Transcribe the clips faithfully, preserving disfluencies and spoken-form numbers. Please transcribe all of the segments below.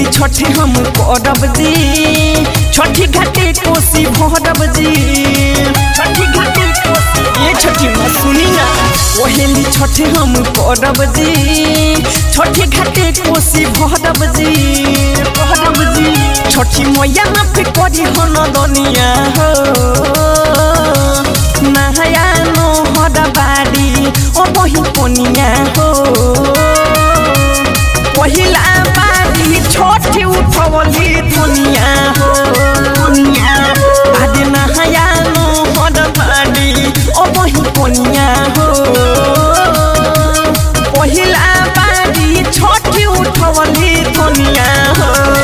छठी हम करब जी छठी घाटे कोसी भरब जी छठी घाटे कोसी ये छठी माँ सुनी ना ओहेली छठी हम करब जी छठी घाटे कोसी भरब जी भरब जी छठी मैया पे करी हन दुनिया हो नहाया नो हर बाड़ी ओ बही कोनिया हो पहिला बारी छठी उठवली दुनिया हो आज नहाया नो हर बाड़ी ओ बही कोनिया हो पहिला बारी छठी उठवली दुनिया हो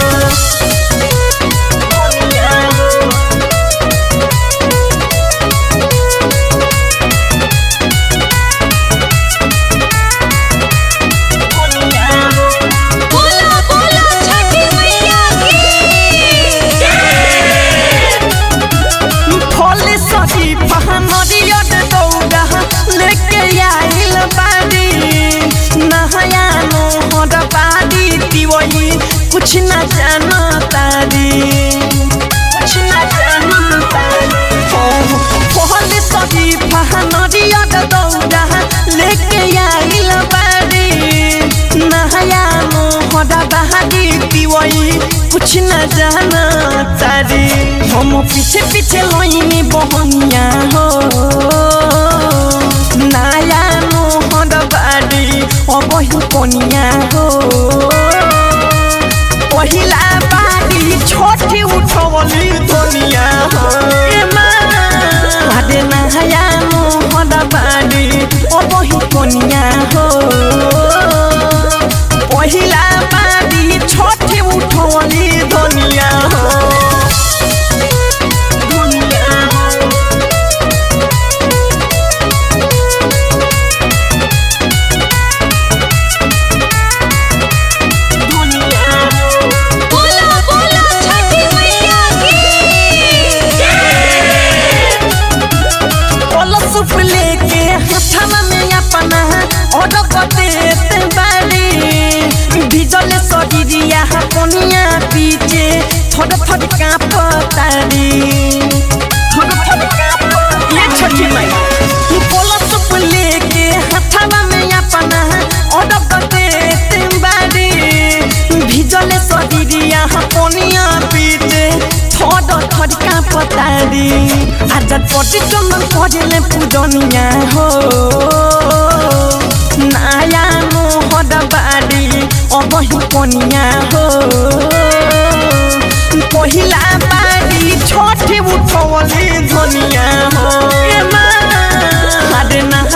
कुछ न जाना तारी कुछ न जाना तारी पहले सभी पहनरिया दौड़ा लेके आइल बारी नहाया मोहरा बहादी पिवई कुछ न जाना तारी हम पीछे पीछे लईनी बहनिया हो नया मोहरा बाड़ी अबही कोनिया हो पहिला बारी छठी उठवली दुनिया हो आदे नहाया मोहरा बारी ओ बही कोनिया हो पहिला बारी छठी उठवली दुनिया हो कोनिया पीछे थोड़ा थोड़ा कांपतारी थोड़ा थोड़ा कांप ये छठी माई बोला सुप लेके हथवा में अपना ऑर्डर करते बाड़ी भिजले शरीरिया कोनिया पीछे थोड़ा थोड़ा कांपतारी आज पटी चंदन करले पूजनिया हो नया मोहरा बाड़ी अबही कोनिया हो पहिला बारी छठी उठवली दुनिया हो